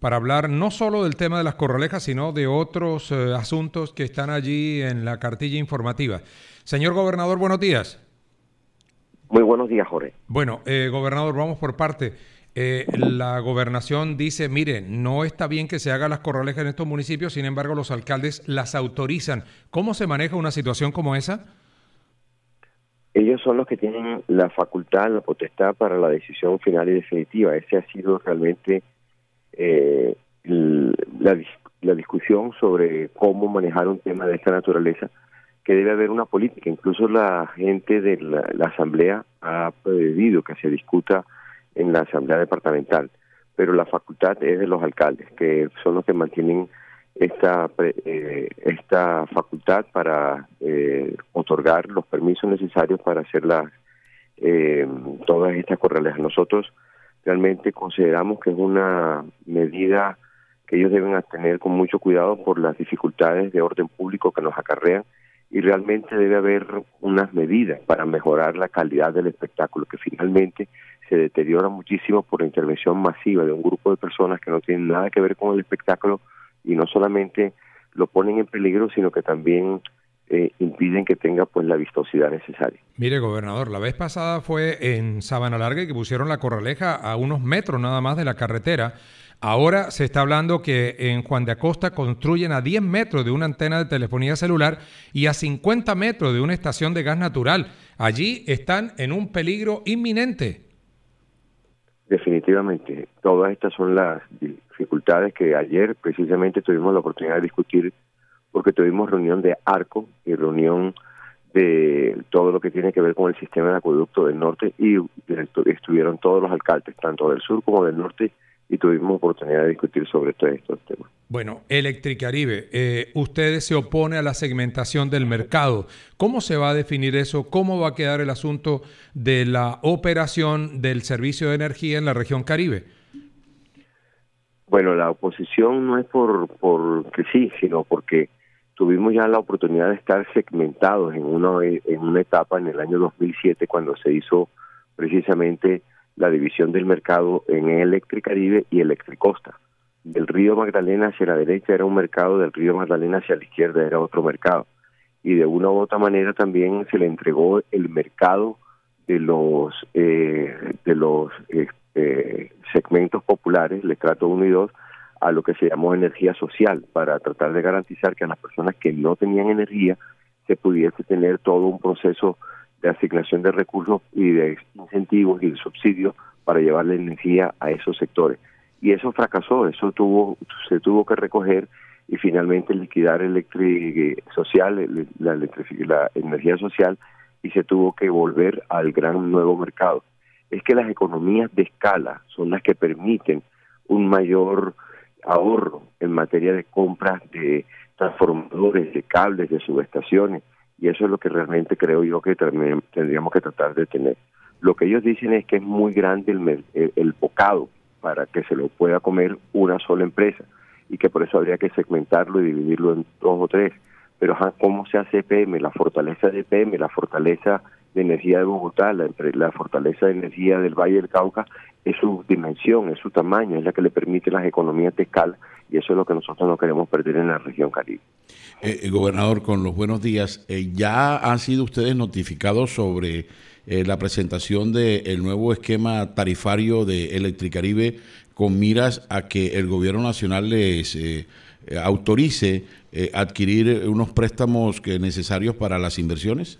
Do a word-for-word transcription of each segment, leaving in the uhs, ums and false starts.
para hablar no solo del tema de las Corralejas, sino de otros eh, asuntos que están allí en la cartilla informativa. Señor gobernador, buenos días. Muy buenos días, Jorge. Bueno, eh, gobernador, vamos por parte. Eh, la gobernación dice, mire, no está bien que se hagan las Corralejas en estos municipios, sin embargo los alcaldes las autorizan. ¿Cómo se maneja una situación como esa? Ellos son los que tienen la facultad, la potestad para la decisión final y definitiva. Ese ha sido realmente eh, la, la discusión sobre cómo manejar un tema de esta naturaleza, que debe haber una política. Incluso la gente de la, la Asamblea ha pedido que se discuta en la Asamblea Departamental, pero la facultad es de los alcaldes, que son los que mantienen esta eh, esta facultad para eh, otorgar los permisos necesarios para hacer las, eh, todas estas corralejas. Nosotros realmente consideramos que es una medida que ellos deben tener con mucho cuidado por las dificultades de orden público que nos acarrean, y realmente debe haber unas medidas para mejorar la calidad del espectáculo, que finalmente se deteriora muchísimo por la intervención masiva de un grupo de personas que no tienen nada que ver con el espectáculo, y no solamente lo ponen en peligro, sino que también eh, impiden que tenga pues la vistosidad necesaria. Mire, gobernador, la vez pasada fue en Sabana Larga que pusieron la Corraleja a unos metros nada más de la carretera. Ahora se está hablando que en Juan de Acosta construyen a diez metros de una antena de telefonía celular y a cincuenta metros de una estación de gas natural. Allí están en un peligro inminente. Definitivamente, todas estas son las dificultades que ayer precisamente tuvimos la oportunidad de discutir, porque tuvimos reunión de ARCO y reunión de todo lo que tiene que ver con el sistema de acueducto del norte, y estuvieron todos los alcaldes, tanto del sur como del norte, y tuvimos oportunidad de discutir sobre todos estos temas. Bueno, Electricaribe, eh, ustedes se oponen a la segmentación del mercado. ¿Cómo se va a definir eso? ¿Cómo va a quedar el asunto de la operación del servicio de energía en la región Caribe? Bueno, la oposición no es por porque sí, sino porque tuvimos ya la oportunidad de estar segmentados en una, en una etapa en el año dos mil siete, cuando se hizo precisamente la división del mercado en Electricaribe y Electricosta. Del río Magdalena hacia la derecha era un mercado, del río Magdalena hacia la izquierda era otro mercado. Y de una u otra manera también se le entregó el mercado de los eh, de los eh, eh, segmentos populares, el estrato uno y dos, a lo que se llamó energía social, para tratar de garantizar que a las personas que no tenían energía se pudiese tener todo un proceso de asignación de recursos y de incentivos y de subsidios para llevarle energía a esos sectores. Y eso fracasó, eso tuvo se tuvo que recoger y finalmente liquidar electric social, la, electric, la energía social, y se tuvo que volver al gran nuevo mercado. Es que las economías de escala son las que permiten un mayor ahorro en materia de compras de transformadores, de cables, de subestaciones, y eso es lo que realmente creo yo que tendríamos que tratar de tener. Lo que ellos dicen es que es muy grande el, el, el bocado para que se lo pueda comer una sola empresa, y que por eso habría que segmentarlo y dividirlo en dos o tres. Pero ¿cómo se hace E P M? La fortaleza de E P M, la fortaleza de energía de Bogotá, la, la fortaleza de energía del Valle del Cauca, es su dimensión, es su tamaño, es la que le permite las economías de escala, y eso es lo que nosotros no queremos perder en la región Caribe. Eh, gobernador, con los buenos días, eh, ¿ya han sido ustedes notificados sobre eh, la presentación del nuevo esquema tarifario de Electricaribe con miras a que el gobierno nacional les eh, autorice eh, adquirir unos préstamos que necesarios para las inversiones?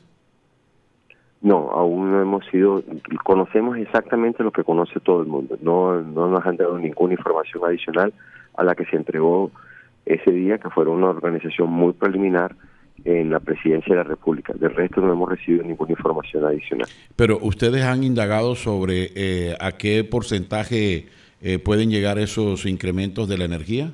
No, aún no hemos sido, conocemos exactamente lo que conoce todo el mundo, no, no nos han dado ninguna información adicional a la que se entregó ese día, que fue una organización muy preliminar en la Presidencia de la República. Del resto no hemos recibido ninguna información adicional. Pero ustedes han indagado sobre eh, a qué porcentaje eh, pueden llegar esos incrementos de la energía.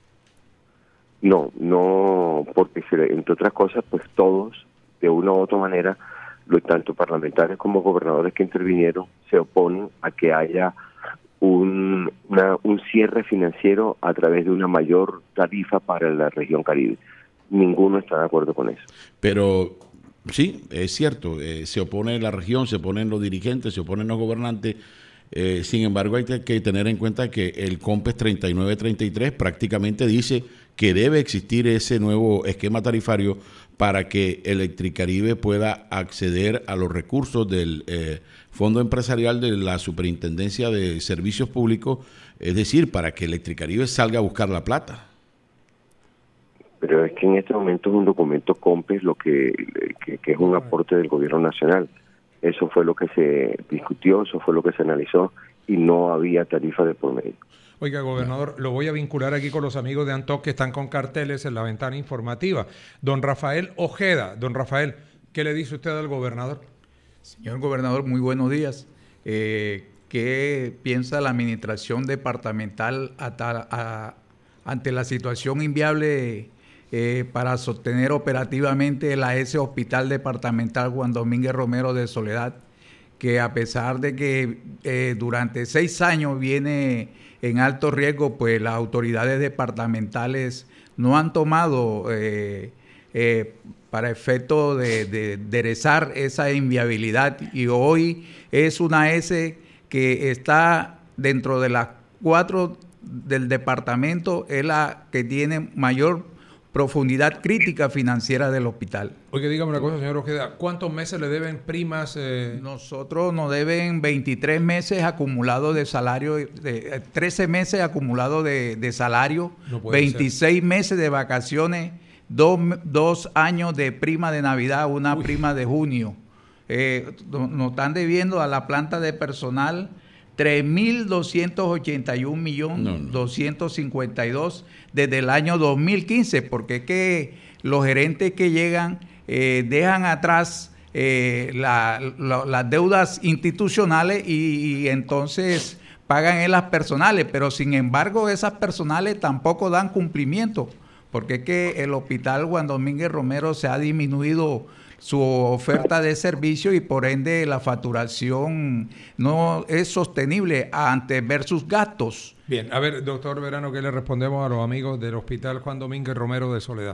No, no, porque entre otras cosas, pues todos, de una u otra manera, tanto parlamentarios como gobernadores que intervinieron, se oponen a que haya un, una, un cierre financiero a través de una mayor tarifa para la región Caribe. Ninguno está de acuerdo con eso. Pero sí, es cierto, eh, se opone la región, se oponen los dirigentes, se oponen los gobernantes, Eh, sin embargo, hay que tener en cuenta que el COMPES treinta y nueve treinta y tres prácticamente dice que debe existir ese nuevo esquema tarifario para que Electricaribe pueda acceder a los recursos del eh, Fondo Empresarial de la Superintendencia de Servicios Públicos, es decir, para que Electricaribe salga a buscar la plata. Pero es que en este momento es un documento COMPES lo que, que, que es un aporte del gobierno nacional. Eso fue lo que se discutió, eso fue lo que se analizó y no había tarifa de por medio. Oiga, gobernador, lo voy a vincular aquí con los amigos de ANTOC que están con carteles en la ventana informativa. Don Rafael Ojeda. Don Rafael, ¿qué le dice usted al gobernador? Señor gobernador, muy buenos días. Eh, ¿Qué piensa la administración departamental a, a, ante la situación inviable eh, para sostener operativamente la ese Hospital Departamental Juan Domínguez Romero de Soledad, que a pesar de que eh, durante seis años viene en alto riesgo, pues las autoridades departamentales no han tomado eh, eh, para efecto de, de enderezar esa inviabilidad, y hoy es una S que está dentro de las cuatro del departamento, es la que tiene mayor profundidad crítica financiera del hospital. Oye, dígame una cosa, señor Ojeda, ¿cuántos meses le deben primas? Eh? Nosotros nos deben veintitrés meses acumulados de salario, de, trece meses acumulados de, de salario, no veintiséis ser. meses de vacaciones, dos, dos años de prima de Navidad, una Uy. prima de junio. Eh, nos están debiendo a la planta de personal tres mil doscientos ochenta y un millones doscientos cincuenta y dos desde el año dos mil quince, porque es que los gerentes que llegan eh, dejan atrás eh, la, la, las deudas institucionales y, y entonces pagan en las personales, pero sin embargo esas personales tampoco dan cumplimiento, porque es que el Hospital Juan Domínguez Romero se ha disminuido su oferta de servicio y por ende la facturación no es sostenible ante ver sus gastos. Bien, a ver, doctor Verano, ¿qué le respondemos a los amigos del Hospital Juan Domínguez Romero de Soledad?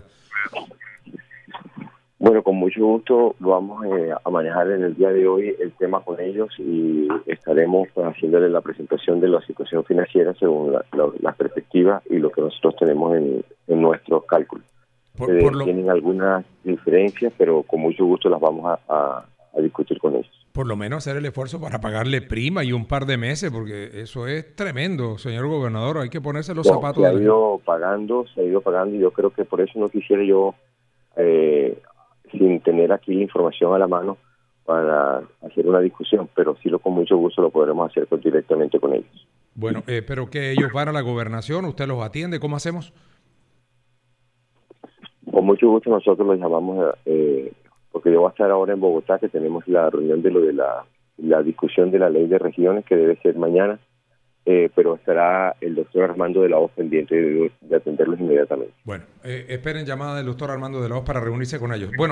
Bueno, con mucho gusto vamos eh, a manejar en el día de hoy el tema con ellos y estaremos pues, haciéndole la presentación de la situación financiera según la, la, la perspectiva y lo que nosotros tenemos en, en nuestros cálculos. Por, eh, por lo... Tienen algunas diferencias, pero con mucho gusto las vamos a, a, a discutir con ellos. Por lo menos hacer el esfuerzo para pagarle prima y un par de meses, porque eso es tremendo, señor gobernador. Hay que ponerse los no, zapatos. Se ha ido pagando, se ha ido pagando, y yo creo que por eso no quisiera yo, eh, sin tener aquí la información a la mano, para hacer una discusión, pero sí lo con mucho gusto lo podremos hacer pues, directamente con ellos. Bueno, eh, pero que ellos van a la gobernación, usted los atiende, ¿cómo hacemos? Con mucho gusto nosotros los llamamos, eh, porque yo voy a estar ahora en Bogotá, que tenemos la reunión de lo de la, la discusión de la ley de regiones, que debe ser mañana, eh, pero estará el doctor Armando de la Hoz pendiente de, de atenderlos inmediatamente. Bueno, eh, esperen llamada del doctor Armando de la Hoz para reunirse con ellos. Bueno.